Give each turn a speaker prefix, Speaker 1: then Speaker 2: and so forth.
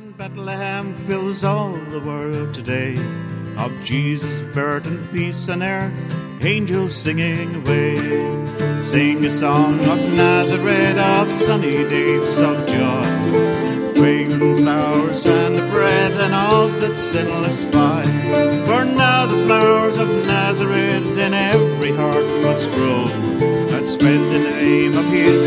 Speaker 1: Bethlehem fills all the world today, of Jesus' birth and peace on earth, angels singing away. Sing a song of Nazareth, of sunny days of joy, fragrant flowers and the bread and all that sinless by. For now the flowers of Nazareth in every heart must grow, and spread the name of his